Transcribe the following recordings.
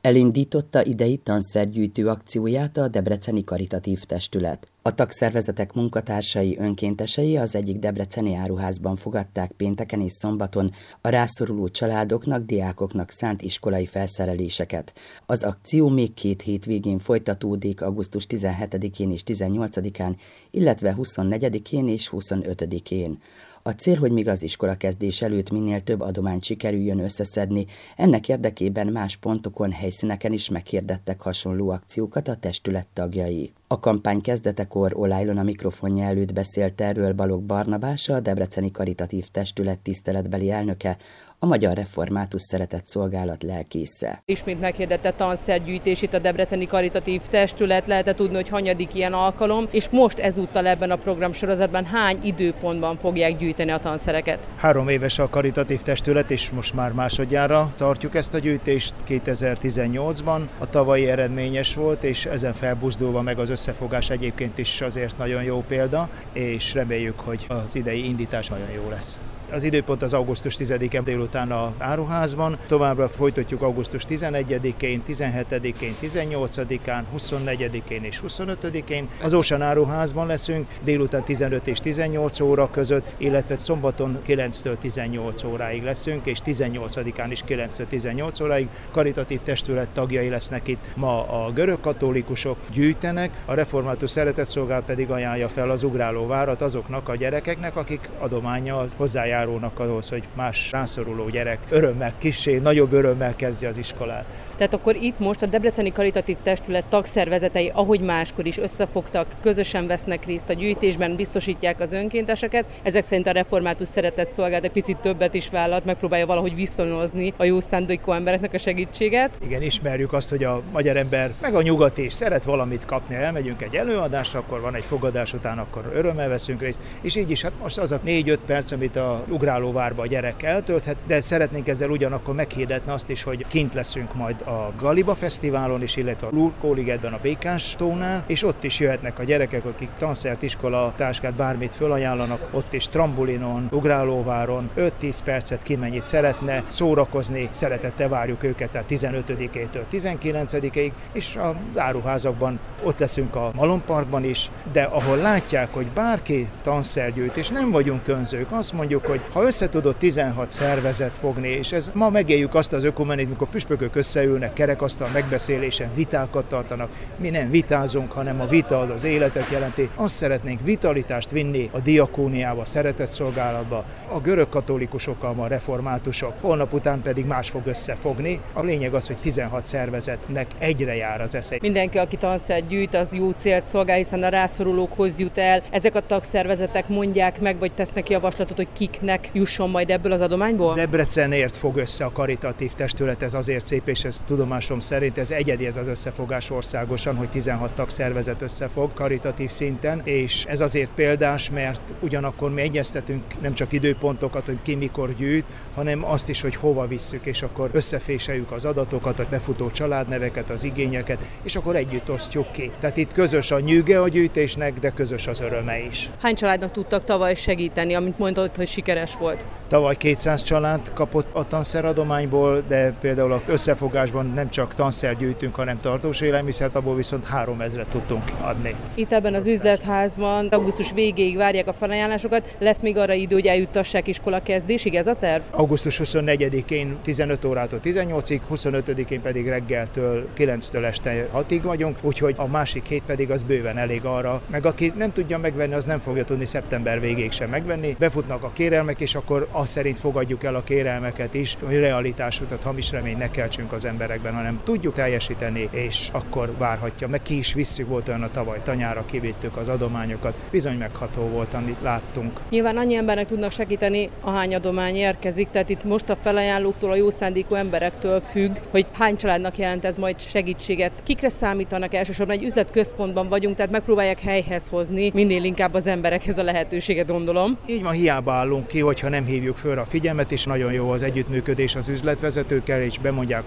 Elindította idei tanszergyűjtő akcióját a Debreceni Karitatív Testület. A tagszervezetek munkatársai, önkéntesei az egyik debreceni áruházban fogadták pénteken és szombaton a rászoruló családoknak, diákoknak szánt iskolai felszereléseket. Az akció még 2 hétvégén folytatódik, augusztus 17-én és 18-án, illetve 24-én és 25-én. A cél, hogy még az iskolakezdés előtt minél több adományt sikerüljön összeszedni, ennek érdekében más pontokon, helyszíneken is meghirdettek hasonló akciókat a testület tagjai. A kampány kezdetekor Olajlon a mikrofonja előtt beszélt erről Balogh Barnabás, a Debreceni Karitatív Testület tiszteletbeli elnöke, a Magyar Református Szeretetszolgálat lelkésze. Ismét meghirdette tanszergyűjtés itt a Debreceni Karitatív Testület, lehetett tudni, hogy hanyadik ilyen alkalom, és most ezúttal ebben a programsorozatban hány időpontban fogják gyűjteni a tanszereket? 3 éves a Karitatív Testület, és most már másodjára tartjuk ezt a gyűjtést 2018-ban. A tavalyi eredményes volt, és ezen felbuzdulva meg az összefogás egyébként is azért nagyon jó példa, és reméljük, hogy az idei indítás nagyon jó lesz. Az időpont az augusztus 10-én délután az áruházban, továbbra folytatjuk augusztus 11-én, 17-én, 18-án, 24-én és 25-én. Az Ocean áruházban leszünk délután 15 és 18 óra között, illetve szombaton 9-től 18 óráig leszünk, és 18-án is 9-től 18 óráig. Karitatív Testület tagjai lesznek itt. Ma a görög katolikusok gyűjtenek, a Református Szeretetszolgálat pedig ajánlja fel az ugrálóvárat azoknak a gyerekeknek, akik adománnyal hozzájárulnak ahhoz, hogy más rászoruló gyerek nagyobb örömmel kezdje az iskolát. Tehát akkor itt most a Debreceni Karitatív Testület tagszervezetei, ahogy máskor is összefogtak, közösen vesznek részt a gyűjtésben, biztosítják az önkénteseket. Ezek szerint a Református Szeretetszolgálat egy picit többet is vállalt, megpróbálja valahogy viszonozni a jó szándékú embereknek a segítséget. Igen, ismerjük azt, hogy a magyar ember, meg a nyugati is szeret valamit kapni. Elmegyünk egy előadásra, akkor van egy fogadás után, akkor örömmel veszünk részt, és így is hát most az a 4-5 perc, amit a ugrálóvárba a gyerek eltölthet, de szeretnénk ezzel ugyanakkor meghirdetni azt is, hogy kint leszünk majd a Galiba Fesztiválon is, illetve a Lurkóligetben a Békás-tónál, és ott is jöhetnek a gyerekek, akik tanszert, iskola, táskát, bármit fölajánlanak, ott is trambulinon, ugrálóváron 5-10 percet ki mennyit szeretne szórakozni, szeretettel várjuk őket, tehát 15-től 19-ig, és az áruházakban ott leszünk a Malomparkban is, de ahol látják, hogy bárki tanszergyűjt, és nem vagyunk önzők, azt mondjuk, hogy ha összetudott 16 szervezet fogni, és ez ma megéljük azt az ökumenit, amikor püspökök összeülnek kerekasztal megbeszélésen, vitákat tartanak. Mi nem vitázunk, hanem a vita az életet jelenti. Azt szeretnénk vitalitást vinni a diakóniába, a szeretetszolgálatba, a görög katolikusokkal, a reformátusok. Holnap után pedig más fog összefogni. A lényeg az, hogy 16 szervezetnek egyre jár az esze. Mindenki, aki tanszert gyűjt, az jó célt szolgál, hiszen a rászorulókhoz jut el. Ezek a tagszervezetek mondják meg, vagy tesznek javaslatot, hogy kiknek jusson majd ebből az adományból? Debrecenért fog össze a Karitatív Testület, ez azért szép, és ez tudomásom szerint ez egyedi, ez az összefogás országosan, hogy 16 tagszervezet összefog karitatív szinten, és ez azért példás, mert ugyanakkor mi egyeztetünk nem csak időpontokat, hogy ki mikor gyűjt, hanem azt is, hogy hova visszük, és akkor összeféseljük az adatokat, a befutó családneveket, az igényeket, és akkor együtt osztjuk ki. Tehát itt közös a nyűge a gyűjtésnek, de közös az öröme is. Hány családnak tudtak tavaly segíteni, amit mondtad, hogy sikeres volt? Tavaly 200 család kapott a tanszeradományból, de például az összefogásban nem csak tanszert gyűjtünk, hanem tartós élelmiszert, abból viszont 3000-et tudtunk adni. Itt ebben az üzletházban augusztus végéig várják a felajánlásokat, lesz még arra idő, hogy eljuttassák iskola kezdésig, ez a terv? Augusztus 24-én 15 órától 18-ig, 25-én pedig reggeltől 9-től este 6-ig vagyunk, úgyhogy a másik hét pedig az bőven elég arra, meg aki nem tudja megvenni, az nem fogja tudni szeptember végéig sem megvenni. Befutnak a kérelmek, és akkor azt szerint fogadjuk el a kérelmeket is, hogy realitású, tehát hamis reményt ne keltsünk az emberekben, hanem tudjuk teljesíteni, és akkor várhatja. Meg ki is visszük, volt olyan a tavaly tanyára, kivittük az adományokat. Bizony megható volt, amit láttunk. Nyilván annyi embernek tudnak segíteni, ahány adomány érkezik, tehát itt most a felajánlóktól, a jó szándékú emberektől függ, hogy hány családnak jelent ez majd segítséget. Kikre számítanak elsősorban? Egy üzletközpontban vagyunk, tehát megpróbálják helyhez hozni minél inkább az emberekhez a lehetőséget, gondolom. Így van, hiába állunk ki, hogyha nem hívjuk föl a figyelmet, és nagyon jó az együttműködés az üzletvezetőkkel, és bemondják a hangos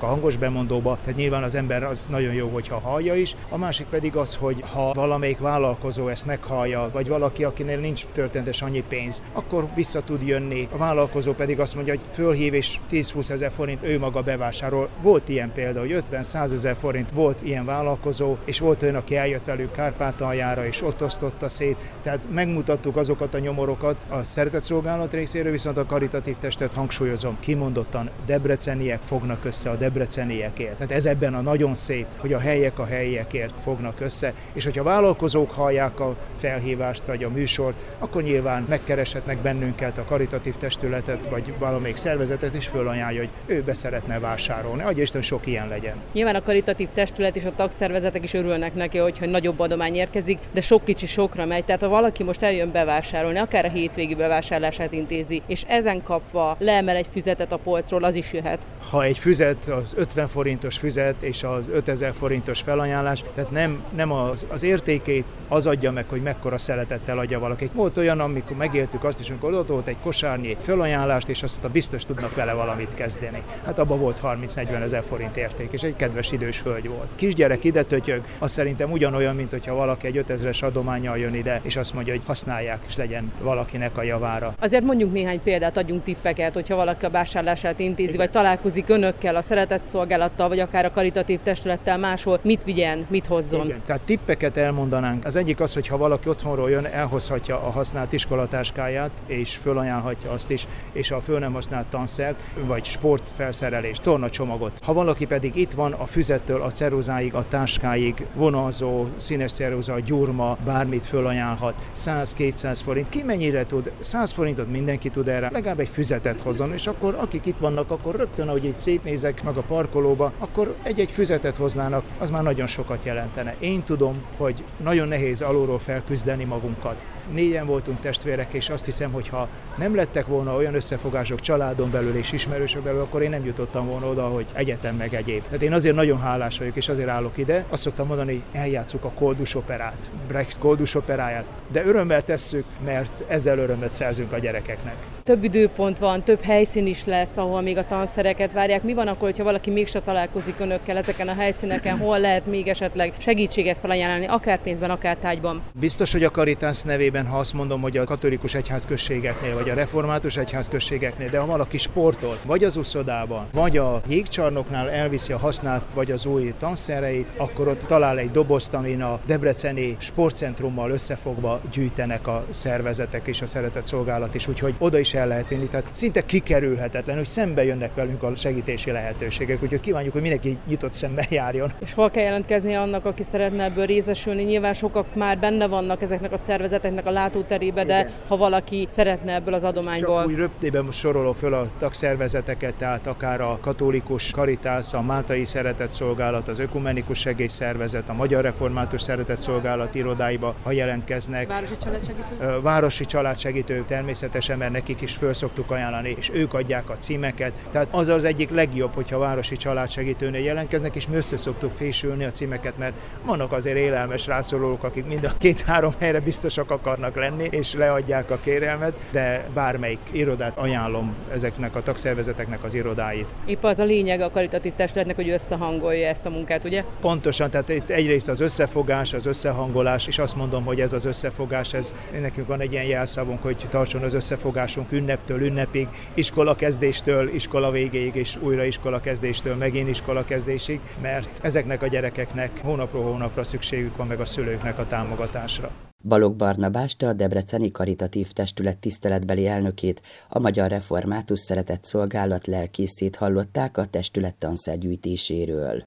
előremondóba, tehát nyilván az ember az nagyon jó, hogyha hallja is. A másik pedig az, hogy ha valamelyik vállalkozó ezt meghallja, vagy valaki, akinél nincs történetes annyi pénz, akkor vissza tud jönni. A vállalkozó pedig azt mondja, hogy fölhív és 10-20 ezer forint ő maga bevásárol. Volt ilyen példa, hogy 50-100 ezer forint volt ilyen vállalkozó, és volt olyan, aki eljött velünk Kárpátaljára, és ott osztotta szét. Tehát megmutattuk azokat a nyomorokat a szeretetszolgálat részéről, viszont a karitatív testet hangsúlyozom, kimondottan debreceniek fognak össze a debreceniekért. Tehát ez ebben a nagyon szép, hogy a helyiekért fognak össze, és hogyha vállalkozók hallják a felhívást vagy a műsort, akkor nyilván megkereshetnek bennünket, a karitatív testületet, vagy valamelyik szervezetet is fölajánlja, hogy ő be szeretne vásárolni. Adja Isten, sok ilyen legyen. Nyilván a karitatív testület és a tagszervezetek is örülnek neki, hogy nagyobb adomány érkezik, de sok kicsi sokra megy. Tehát ha valaki most eljön bevásárolni, akár a hétvégi bevásárlását intézi, és ezen kapva leemel egy füzetet a polcról, az is jöhet. Ha egy füzet, az 50 forintos füzet és az 5000 forintos felajánlás, tehát nem az értékét az adja meg, hogy mekkora szeretettel adja valaki. Volt olyan, amikor megéltük azt is, amikor ott volt egy kosárnyi felajánlást, és azt mondta, biztos tudnak vele valamit kezdeni. Hát abban volt 30-40 ezer forint érték, és egy kedves idős hölgy volt. Kisgyerek ide tötyög, az szerintem ugyanolyan, mint hogyha valaki egy 5000-es adománnyal jön ide, és azt mondja, hogy használják, és legyen valakinek a javára. Azért mondjuk néhány példát, adjunk tippeket, hogyha valaki a vásárlását intézi, vagy találkozik önökkel, a szeretetszolgálattal, vagy akár a karitatív testülettel máshol, mit vigyen, mit hozzon. Igen. Tehát tippeket elmondanánk. Az egyik az, hogy ha valaki otthonról jön, elhozhatja a használt iskolatáskáját, és fölajánlhatja azt is, és a föl nem használt tanszert, vagy sportfelszerelést, tornacsomagot. Ha valaki pedig itt van, a füzettől a ceruzáig, a táskáig, vonalzó, színes ceruza, gyurma, bármit fölajánlhat. 100-200 forint. Ki mennyire tud? 100 forintot mindenki tud erre. Legalább egy füzetet hozzon, és akkor akik itt vannak, akkor rögtön, ahogy így szétnézek meg a parkolóba, akkor egy-egy füzetet hoznának, az már nagyon sokat jelentene. Én tudom, hogy nagyon nehéz alulról felküzdeni magunkat. 4-en voltunk testvérek, és azt hiszem, hogy ha nem lettek volna olyan összefogások családon belül és ismerősök belül, akkor én nem jutottam volna oda, hogy egyetem meg egyéb. Tehát én azért nagyon hálás vagyok, és azért állok ide. Azt szoktam mondani, hogy eljátsszuk a Koldus operát, Brecht Koldus operáját, de örömmel tesszük, mert ezzel örömet szerzünk a gyerekeknek. Több időpont van, több helyszín is lesz, ahol még a tanszereket várják. Mi van akkor, hogyha valaki mégsem találkozik önökkel ezeken a helyszíneken, hol lehet még esetleg segítséget felajánlani, akár pénzben, akár tárgyban? Biztos, hogy a Caritas nevében, ha azt mondom, hogy a katolikus egyházközségeknél, vagy a református egyházközségeknél, de ha valaki sportol, vagy az uszodában, vagy a jégcsarnoknál elviszi a használt, vagy az új tanszereit, akkor ott talál egy dobozt, amin a debreceni sportcentrummal összefogva gyűjtenek a szervezetek és a szeretetszolgálat is, úgyhogy oda is el lehet vinni, tehát szinte kikerülhetetlen, hogy szembe jönnek velünk a segítési lehetőségek, úgyhogy kívánjuk, hogy mindenki nyitott szemmel járjon. És hol kell jelentkezni annak, aki szeretne ebből részesülni? Nyilván sokak már benne vannak ezeknek a szervezeteknek a látóterébe, de igen, ha valaki szeretne ebből az adományból. Csak úgy röptében sorolom föl a tagszervezeteket, tehát akár a katolikus Caritas, a Máltai Szeretetszolgálat, az Ökumenikus Segélyszervezet, a Magyar Református Szeretetszolgálat irodáiba, ha jelentkeznek. Városi családsegítő? Városi családsegítő természetesen, mert nekik is föl szoktuk ajánlani, és ők adják a címeket. Tehát az egyik legjobb, hogyha a városi családsegítőnél jelentkeznek, és mi össze szoktuk fésülni a címeket, mert vannak azért élelmes rászorulók, akik mind a 2-3 helyre biztosak akarnak lenni, és leadják a kérelmet, de bármelyik irodát ajánlom, ezeknek a tagszervezeteknek az irodáit. Épp az a lényeg a karitatív testületnek, hogy összehangolja ezt a munkát, ugye? Pontosan, tehát itt egyrészt az összefogás, az összehangolás, és azt mondom, hogy ez az összefogás, nekünk van egy ilyen jelszavunk, hogy tartson az összefogásunk ünneptől ünnepig, iskolakezdéstől iskola végéig, és újra iskolakezdéstől megint iskolakezdésig, mert ezeknek a gyerekeknek hónapról hónapra szükségük van meg a szülőknek a támogatásra. Balogh Barnabást, a Debreceni Karitatív Testület tiszteletbeli elnökét, a Magyar Református Szeretetszolgálat lelkészét hallották a testület tanszergyűjtéséről.